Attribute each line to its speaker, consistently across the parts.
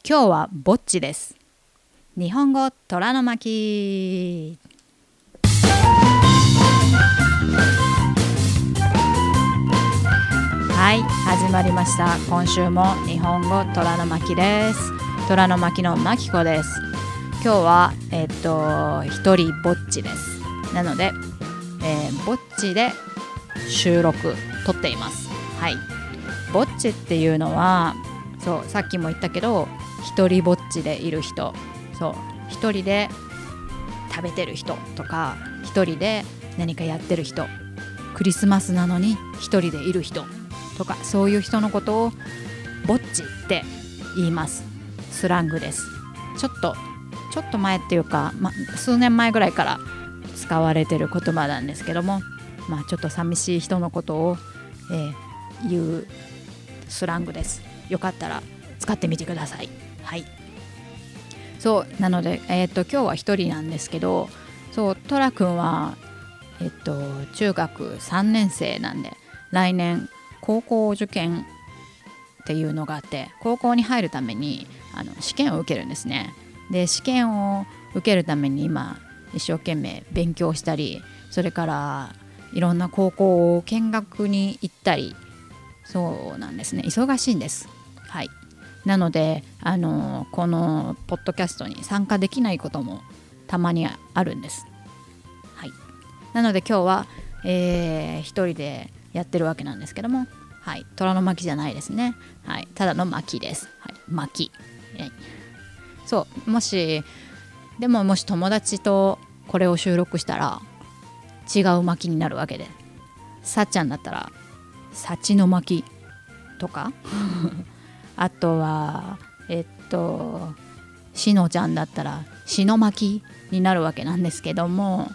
Speaker 1: 今日はぼっちです。日本語虎の巻。はい、始まりました。今週も日本語虎の巻です。虎の巻の巻子です。今日は一人ぼっちです。なので、ぼっちで収録撮っています。はい、ぼっちっていうのはそうさっきも言ったけど、一人ぼっちでいる人、そう一人で食べてる人とか、一人で何かやってる人、クリスマスなのに一人でいる人とか、そういう人のことをぼっちって言います。スラングです。ちょっと前っていうか、数年前ぐらいから使われてる言葉なんですけども、ちょっと寂しい人のことを、言うスラングです。よかったら使ってみてください。はい、そうなので、今日は一人なんですけど、そうトラくんは、中学3年生なんで、来年高校受験っていうのがあって、高校に入るために試験を受けるんですね。で試験を受けるために今一生懸命勉強したり、それからいろんな高校を見学に行ったり、そうなんですね、忙しいんです。はい、なのでこのポッドキャストに参加できないこともたまにあるんです。はい、なので今日は、一人でやってるわけなんですけども、はい、虎の巻じゃないですね。はい、ただの巻です。はい、巻。そうもし友達とこれを収録したら違う巻になるわけで、さっちゃんだったら幸の巻とかあとはしのちゃんだったらしの巻になるわけなんですけども、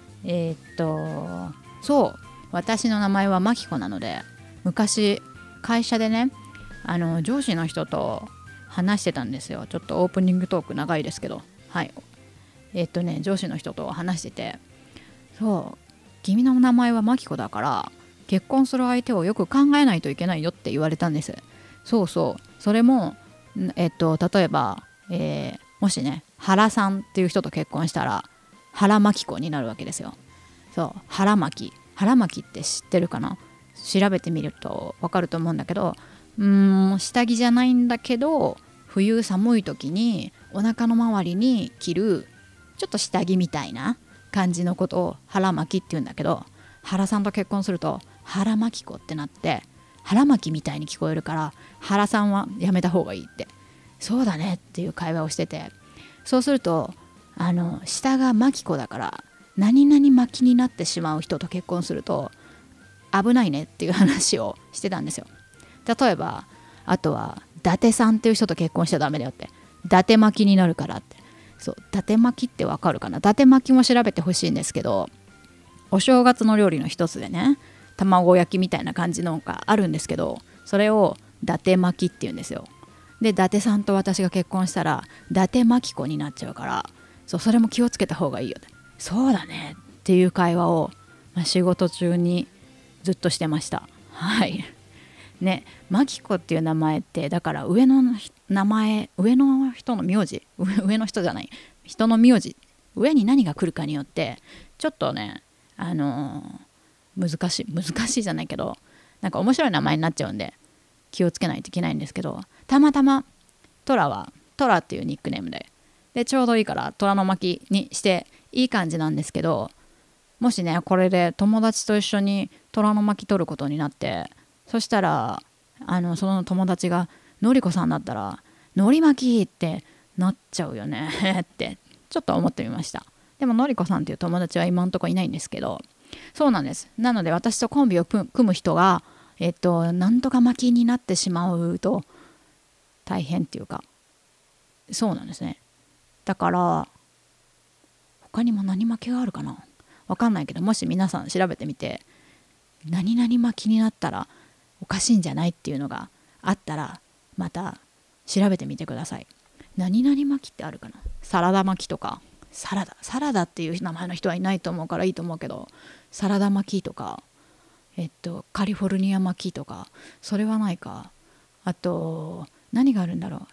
Speaker 1: そう私の名前はまきこなので、昔会社でね、上司の人と話してたんですよ。ちょっとオープニングトーク長いですけど、はい、上司の人と話してて、そう君の名前はまきこだから結婚する相手をよく考えないといけないよって言われたんです。そうそれも例えば、もしね原さんっていう人と結婚したら原まきこになるわけですよ。そう原巻って知ってるかな。調べてみると分かると思うんだけど、下着じゃないんだけど、冬寒い時にお腹の周りに着るちょっと下着みたいな感じのことを腹巻きって言うんだけど、原さんと結婚すると原巻子ってなって腹巻きみたいに聞こえるから、原さんはやめた方がいいって、そうだねっていう会話をしてて、そうすると下が巻子だから何々巻きになってしまう人と結婚すると危ないねっていう話をしてたんですよ。例えばあとは伊達さんっていう人と結婚しちゃダメだよって、伊達巻きになるからって。そう伊達巻きってわかるかな。伊達巻きも調べてほしいんですけど、お正月の料理の一つでね、卵焼きみたいな感じのがあるんですけど、それを伊達巻きって言うんですよ。で伊達さんと私が結婚したら伊達巻子になっちゃうから、それも気をつけた方がいいよって、そうだねっていう会話を、仕事中にずっとしてました。はいね、巻子っていう名前ってだから上の名前、上の人の名字、上の人じゃない人の名字、上に何が来るかによってちょっとね、難しいじゃないけど、なんか面白い名前になっちゃうんで気をつけないといけないんですけど、たまたまトラはトラっていうニックネームでちょうどいいから虎の巻にしていい感じなんですけど、もしねこれで友達と一緒に虎の巻取ることになって、そしたらその友達がのりこさんだったらのり巻きってなっちゃうよねってちょっと思ってみました。でものりこさんっていう友達は今んとこいないんですけど、そうなんです。なので私とコンビを組む人がなんとか巻きになってしまうと大変っていうか、そうなんですね。だから他にも何巻きがあるかな、わかんないけど、もし皆さん調べてみて何々巻きになったらおかしいんじゃないっていうのがあったらまた調べてみてください。何々巻きってあるかな。サラダ巻きとか、サラダっていう名前の人はいないと思うからいいと思うけど、サラダ巻きとかカリフォルニア巻きとか、それはないか。あと何があるんだろ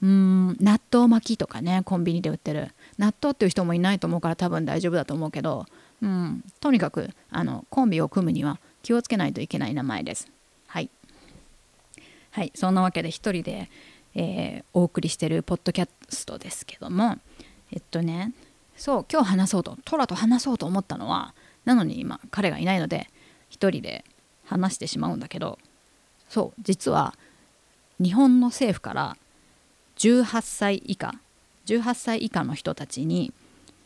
Speaker 1: 納豆巻きとかね、コンビニで売ってる納豆っていう人もいないと思うから多分大丈夫だと思うけど、とにかくコンビを組むには気をつけないといけない名前です。はい、はい、そんなわけで一人で、お送りしてるポッドキャストですけども、そう今日トラと話そうと思ったのは、なのに今彼がいないので一人で話してしまうんだけど、そう実は日本の政府から18歳以下の人たちに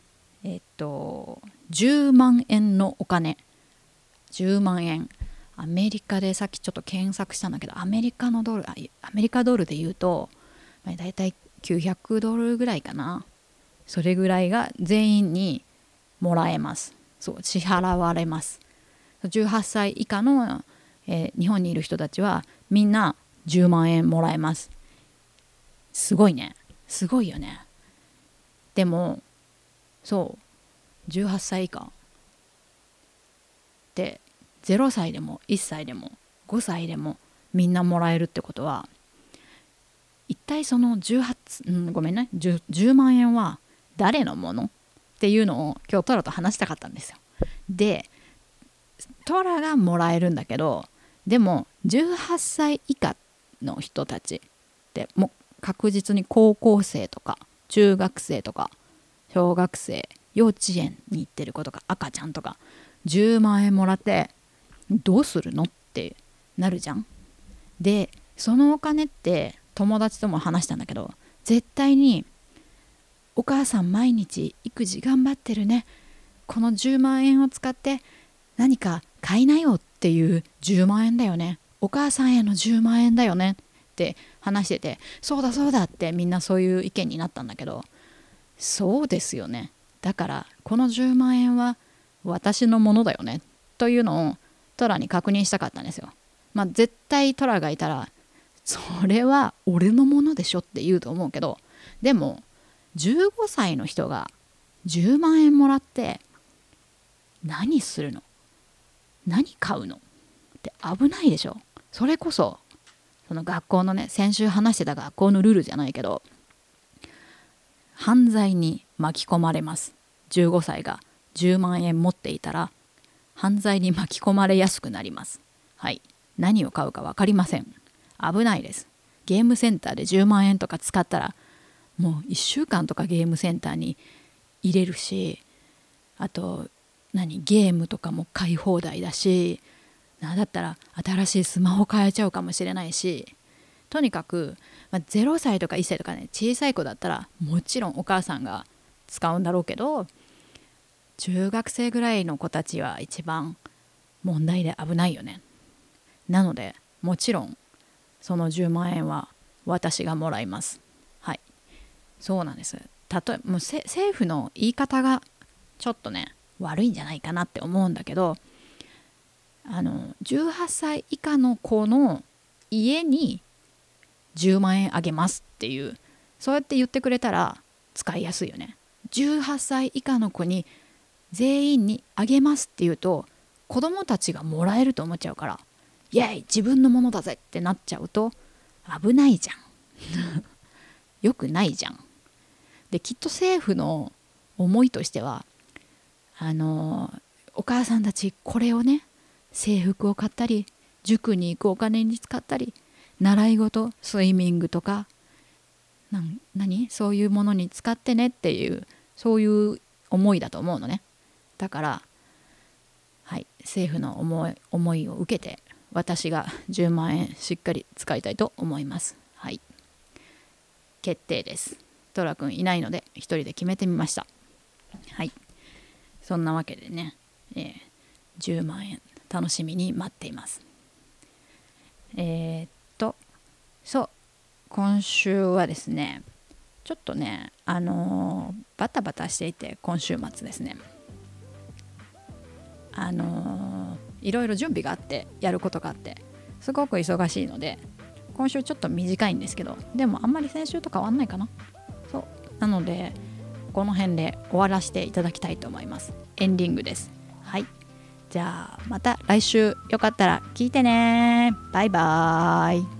Speaker 1: 10万円のお金、10万円、アメリカでさっきちょっと検索したんだけど、アメリカドルで言うとだいたい900ドルぐらいかな。それぐらいが全員にもらえます。そう支払われます。18歳以下の、日本にいる人たちはみんな10万円もらえます。すごいね、すごいよね。でもそう18歳以下で0歳でも1歳でも5歳でもみんなもらえるってことは、一体その10万円は誰のものっていうのを今日トラと話したかったんですよ。でトラがもらえるんだけど、でも18歳以下の人たちってもう確実に高校生とか中学生とか小学生、幼稚園に行ってる子とか赤ちゃんとか10万円もらってどうするのってなるじゃん。でそのお金って友達とも話したんだけど、絶対にお母さん毎日育児頑張ってるね、この10万円を使って何か買いなよっていう10万円だよね、お母さんへの10万円だよねって話してて、そうだそうだってみんなそういう意見になったんだけど、そうですよね、だからこの10万円は私のものだよねというのをトラに確認したかったんですよ。絶対トラがいたらそれは俺のものでしょって言うと思うけど、でも15歳の人が10万円もらって何するの、何買うのって危ないでしょ。それこそその学校のね、先週話してた学校のルールじゃないけど、犯罪に巻き込まれます。15歳が10万円持っていたら犯罪に巻き込まれやすくなります。はい、何を買うか分かりません。危ないです。ゲームセンターで10万円とか使ったらもう1週間とかゲームセンターに入れるし、あとゲームとかも買い放題だし、だったら新しいスマホ買えちゃうかもしれないし、とにかく、0歳とか1歳とかね、小さい子だったらもちろんお母さんが使うんだろうけど、中学生ぐらいの子たちは一番問題で危ないよね。なのでもちろんその10万円は私がもらいます。はい、そうなんです。もう政府の言い方がちょっとね悪いんじゃないかなって思うんだけど、18歳以下の子の家に10万円あげますっていう、そうやって言ってくれたら使いやすいよね。18歳以下の子に全員にあげますって言うと子供たちがもらえると思っちゃうから、イエイ自分のものだぜってなっちゃうと危ないじゃんよくないじゃん。できっと政府の思いとしてはお母さんたちこれをね、制服を買ったり塾に行くお金に使ったり習い事スイミングとかそういうものに使ってねっていう、そういう思いだと思うのね。だからはい、政府の思いを受けて私が10万円しっかり使いたいと思います。はい、決定です。トラ君いないので一人で決めてみました。はい、そんなわけでね、10万円楽しみに待っています。そう今週はですね、ちょっとねバタバタしていて、今週末ですねいろいろ準備があってやることがあってすごく忙しいので、今週ちょっと短いんですけど、でもあんまり先週と変わんないかな。そうなのでこの辺で終わらせていただきたいと思います。エンディングです。はい、じゃあまた来週よかったら聞いてね。バイバーイ。